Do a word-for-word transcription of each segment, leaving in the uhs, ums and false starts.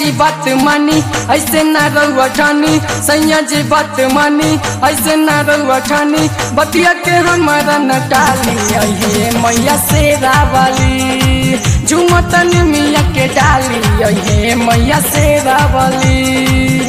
जी बात मानी ऐसे ना रहुआ ठानी, सैया जी बात मानी ऐसे ना रहुआ ठानी, बतिया के हमारा न टाली। अहे मैया शेरा वाली झुमतन मिया के डाली, अहे मैया शेरा वाली।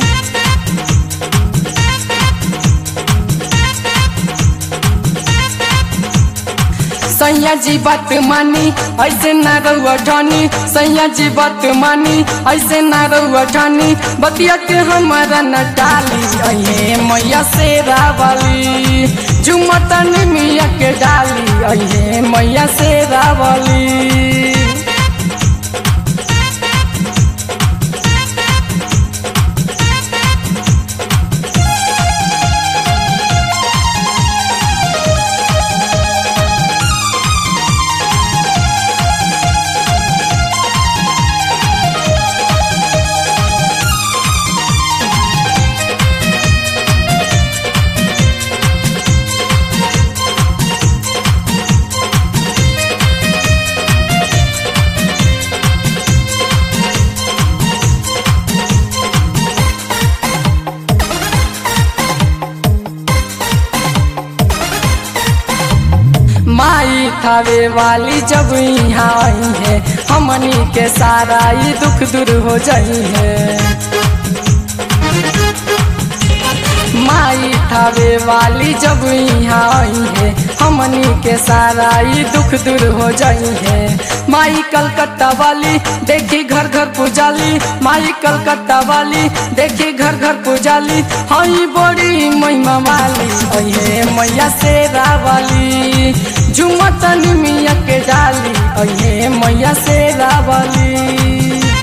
सैया जी बात मानी ऐसे ना रहुआ ठानी, सैया जी बात मानी ऐसे ना रहुआ ठानी, बतिया के हमारा न टाली। अहे मैया शेरा वाली झुमतन मिया के डाली, अहे मैया शेरा वाली। माई थावे वाली जब यहाँ आई है, हमनी के सारा ये दुख दूर हो जाई है। माई थावे वाली जब यहाँ आई है, हमनी के सारा ये दुख दूर हो जाई है। माई कलकत्ता वाली देखी घर घर पुजाली, माई कलकत्ता वाली देखी घर घर पुजाली, हई बड़ी महिमा वाली। अहे मैया शेरा वाली झुमतन मिया के डाली, अहे मैया शेरा वाली।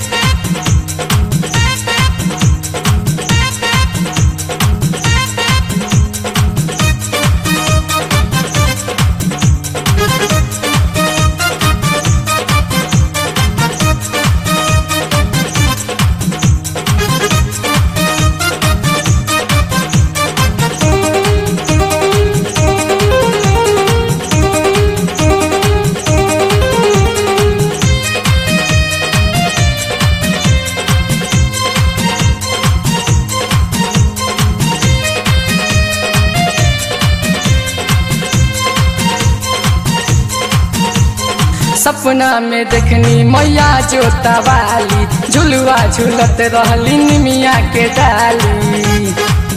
सपना में देखनी मैया जोता वाली, झुलुआ झुलत रहली निमिया के डाली।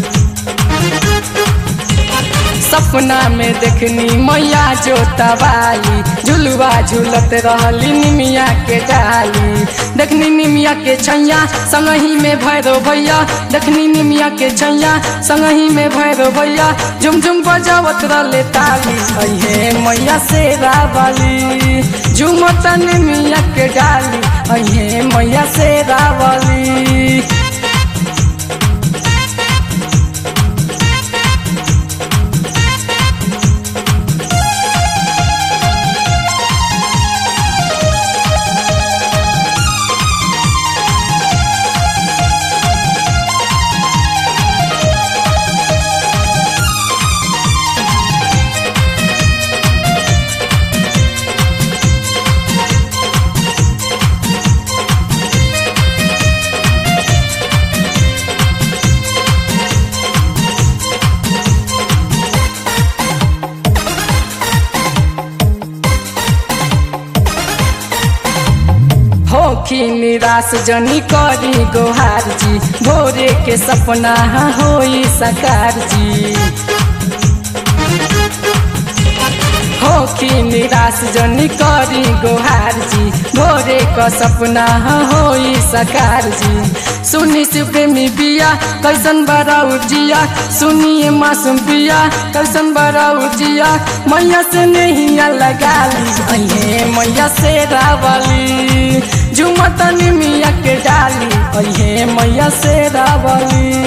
सपना में देखनी मैया जोता वाली, झुलुआ झुलत रहली निमिया के डाली। देखनी निमिया के छैया संगही में भैरो भैया, देखनी निमिया के छैया संगही में भैरो भैया, झुम झुम बजावत रहले ताली। अहे मैया शेरा वाली झुमतन मिया के डाली, अहे मैया शेरा वाली। होखी निराश जनी करी गोहार जी, भोरे के सपना होई साकार जी। होखी निराश जनी करी गोहार जी, भोरे का सपना होई साकार जी। सुनी से प्रेमी बिया कैसन बड़ा उजिया, सुनिए मासूम बिया कैसन बड़ा उजिया, मैया से नहीं लगा ली। अहे मैया शेरा वाली झुमतन मिया के डाली, अहे मैया शेरा वाली।